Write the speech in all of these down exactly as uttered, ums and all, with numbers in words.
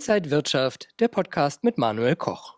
Inside Wirtschaft, der Podcast mit Manuel Koch.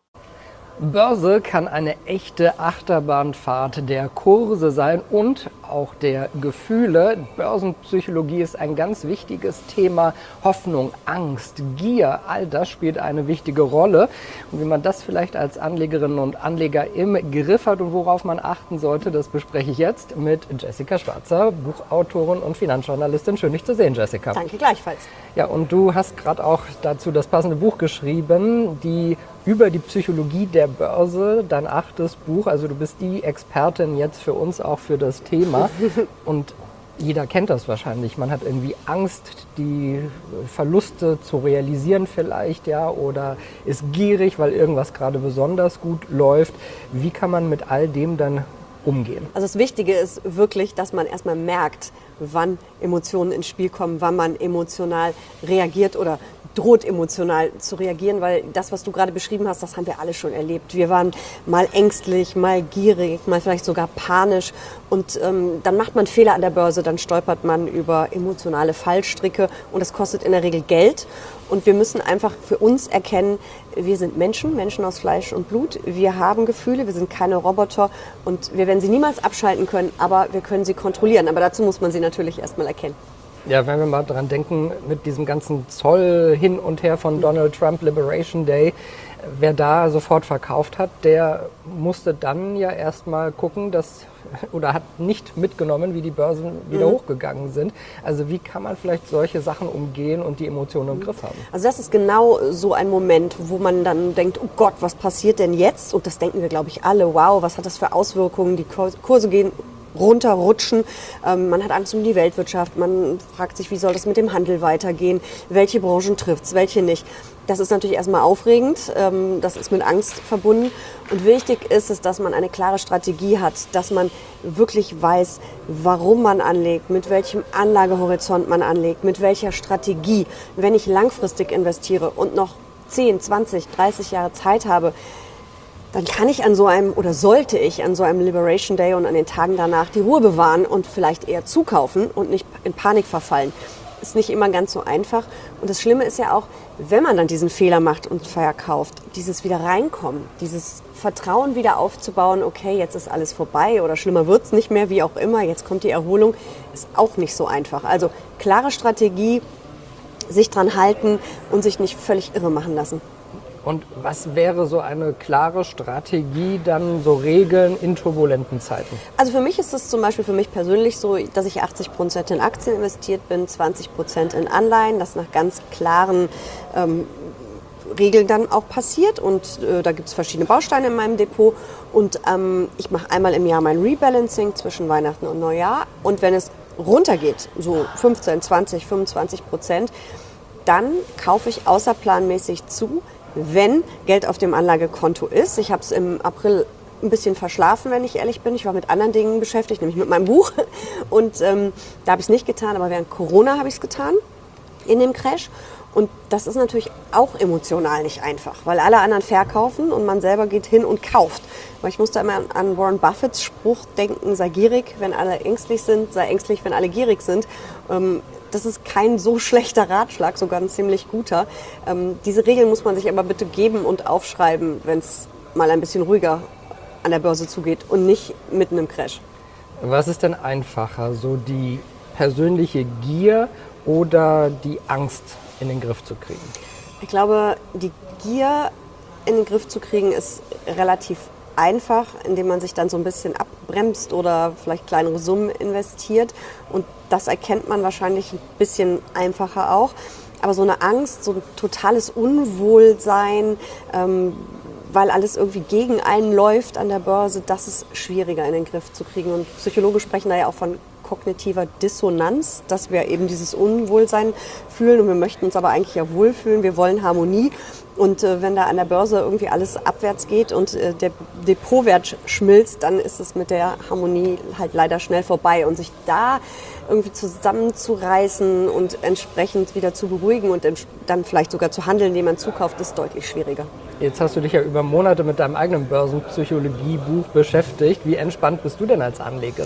Börse kann eine echte Achterbahnfahrt der Kurse sein und auch der Gefühle. Börsenpsychologie ist ein ganz wichtiges Thema. Hoffnung, Angst, Gier, all das spielt eine wichtige Rolle. Und wie man das vielleicht als Anlegerinnen und Anleger im Griff hat und worauf man achten sollte, das bespreche ich jetzt mit Jessica Schwarzer, Buchautorin und Finanzjournalistin. Schön, dich zu sehen, Jessica. Danke gleichfalls. Ja, und du hast gerade auch dazu das passende Buch geschrieben, die über die Psychologie der Börse, dein achtes Buch. Also du bist die Expertin jetzt für uns auch für das Thema. Und jeder kennt das wahrscheinlich. Man hat irgendwie Angst, die Verluste zu realisieren vielleicht, ja, oder ist gierig, weil irgendwas gerade besonders gut läuft. Wie kann man mit all dem dann umgehen? Also das Wichtige ist wirklich, dass man erstmal merkt, wann Emotionen ins Spiel kommen, wann man emotional reagiert oder droht emotional zu reagieren, weil das, was du gerade beschrieben hast, das haben wir alle schon erlebt. Wir waren mal ängstlich, mal gierig, mal vielleicht sogar panisch und ähm, dann macht man Fehler an der Börse, dann stolpert man über emotionale Fallstricke und das kostet in der Regel Geld und wir müssen einfach für uns erkennen, wir sind Menschen, Menschen aus Fleisch und Blut, wir haben Gefühle, wir sind keine Roboter und wir werden sie niemals abschalten können, aber wir können sie kontrollieren, aber dazu muss man sie natürlich erstmal erkennen. Ja, wenn wir mal dran denken, mit diesem ganzen Zoll hin und her von Donald Trump Liberation Day, wer da sofort verkauft hat, der musste dann ja erstmal gucken, dass, oder hat nicht mitgenommen, wie die Börsen wieder mhm. hochgegangen sind. Also wie kann man vielleicht solche Sachen umgehen und die Emotionen im Griff haben? Also das ist genau so ein Moment, wo man dann denkt, oh Gott, was passiert denn jetzt? Und das denken wir, glaube ich, alle. Wow, was hat das für Auswirkungen? Die Kurse gehen runterrutschen. Ähm, man hat Angst um die Weltwirtschaft. Man fragt sich, wie soll das mit dem Handel weitergehen? Welche Branchen trifft es, welche nicht? Das ist natürlich erstmal aufregend. Ähm, das ist mit Angst verbunden. Und wichtig ist es, dass man eine klare Strategie hat, dass man wirklich weiß, warum man anlegt, mit welchem Anlagehorizont man anlegt, mit welcher Strategie. Wenn ich langfristig investiere und noch zehn, zwanzig, dreißig Jahre Zeit habe, dann kann ich an so einem oder sollte ich an so einem Liberation Day und an den Tagen danach die Ruhe bewahren und vielleicht eher zukaufen und nicht in Panik verfallen. Ist nicht immer ganz so einfach. Und das Schlimme ist ja auch, wenn man dann diesen Fehler macht und verkauft, dieses wieder reinkommen, dieses Vertrauen wieder aufzubauen, okay, jetzt ist alles vorbei oder schlimmer wird's nicht mehr, wie auch immer, jetzt kommt die Erholung, ist auch nicht so einfach. Also klare Strategie, sich dran halten und sich nicht völlig irre machen lassen. Und was wäre so eine klare Strategie, dann so Regeln in turbulenten Zeiten? Also für mich ist es zum Beispiel für mich persönlich so, dass ich achtzig Prozent in Aktien investiert bin, zwanzig Prozent in Anleihen, das nach ganz klaren ähm, Regeln dann auch passiert. Und äh, da gibt es verschiedene Bausteine in meinem Depot. Und ähm, ich mache einmal im Jahr mein Rebalancing zwischen Weihnachten und Neujahr. Und wenn es runtergeht, so fünfzehn, zwanzig, fünfundzwanzig Prozent, dann kaufe ich außerplanmäßig zu, wenn Geld auf dem Anlagekonto ist. Ich habe es im April ein bisschen verschlafen, wenn ich ehrlich bin. Ich war mit anderen Dingen beschäftigt, nämlich mit meinem Buch. Und ähm, da habe ich es nicht getan, aber während Corona habe ich es getan, in dem Crash. Und das ist natürlich auch emotional nicht einfach, weil alle anderen verkaufen und man selber geht hin und kauft. Aber ich musste immer an Warren Buffetts Spruch denken, sei gierig, wenn alle ängstlich sind, sei ängstlich, wenn alle gierig sind. Ähm, Das ist kein so schlechter Ratschlag, sogar ein ziemlich guter. Ähm, diese Regeln muss man sich aber bitte geben und aufschreiben, wenn es mal ein bisschen ruhiger an der Börse zugeht und nicht mitten im Crash. Was ist denn einfacher, so die persönliche Gier oder die Angst in den Griff zu kriegen? Ich glaube, die Gier in den Griff zu kriegen ist relativ einfach, indem man sich dann so ein bisschen abbremst oder vielleicht kleinere Summen investiert. Und das erkennt man wahrscheinlich ein bisschen einfacher auch. Aber so eine Angst, so ein totales Unwohlsein, ähm, weil alles irgendwie gegen einen läuft an der Börse, das ist schwieriger in den Griff zu kriegen. Und Psychologen sprechen da ja auch von kognitiver Dissonanz, dass wir eben dieses Unwohlsein fühlen und wir möchten uns aber eigentlich ja wohlfühlen, wir wollen Harmonie. Und äh, wenn da an der Börse irgendwie alles abwärts geht und äh, der Depotwert schmilzt, dann ist es mit der Harmonie halt leider schnell vorbei. Und sich da irgendwie zusammenzureißen und entsprechend wieder zu beruhigen und dann vielleicht sogar zu handeln, indem man zukauft, ist deutlich schwieriger. Jetzt hast du dich ja über Monate mit deinem eigenen Börsenpsychologie-Buch beschäftigt. Wie entspannt bist du denn als Anlegerin?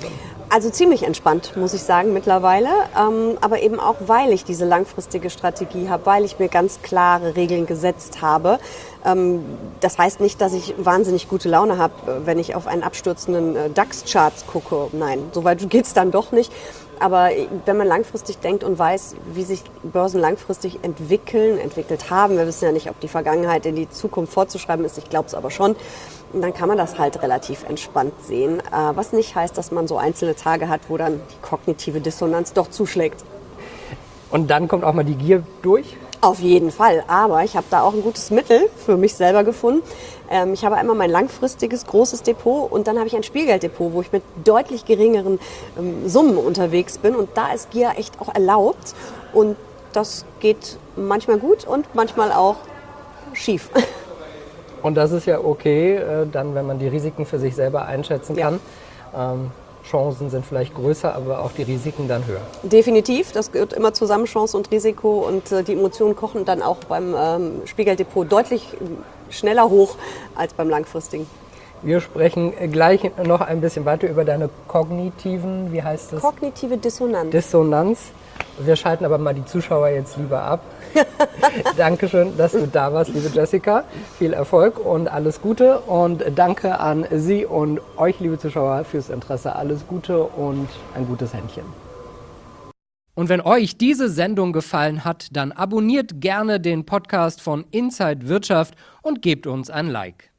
Also ziemlich entspannt, muss ich sagen, mittlerweile. Ähm, aber eben auch, weil ich diese langfristige Strategie habe, weil ich mir ganz klare Regeln gesetzt habe. Ähm, das heißt nicht, dass ich wahnsinnig gute Laune habe, wenn ich auf einen abstürzenden äh, DAX-Charts gucke. Nein, so weit geht's dann doch nicht. Aber wenn man langfristig denkt und weiß, wie sich Börsen langfristig entwickeln, entwickelt haben, wir wissen ja nicht, ob die Vergangenheit in die Zukunft vorzuschreiben ist, ich glaube es aber schon, dann kann man das halt relativ entspannt sehen. Was nicht heißt, dass man so einzelne Tage hat, wo dann die kognitive Dissonanz doch zuschlägt. Und dann kommt auch mal die Gier durch? Auf jeden Fall, aber ich habe da auch ein gutes Mittel für mich selber gefunden. Ähm, ich habe einmal mein langfristiges, großes Depot und dann habe ich ein Spielgelddepot, wo ich mit deutlich geringeren ähm, Summen unterwegs bin. Und da ist Gier echt auch erlaubt und das geht manchmal gut und manchmal auch schief. Und das ist ja okay, äh, dann, wenn man die Risiken für sich selber einschätzen kann. Ja. Ähm, Chancen sind vielleicht größer, aber auch die Risiken dann höher. Definitiv, das gehört immer zusammen, Chance und Risiko. Und äh, die Emotionen kochen dann auch beim ähm, Spielgelddepot deutlich schneller hoch als beim langfristigen. Wir sprechen gleich noch ein bisschen weiter über deine kognitiven, wie heißt das? Kognitive Dissonanz. Dissonanz. Wir schalten aber mal die Zuschauer jetzt lieber ab. Dankeschön, dass du da warst, liebe Jessica. Viel Erfolg und alles Gute. Und danke an Sie und euch, liebe Zuschauer, fürs Interesse. Alles Gute und ein gutes Händchen. Und wenn euch diese Sendung gefallen hat, dann abonniert gerne den Podcast von Inside Wirtschaft und gebt uns ein Like.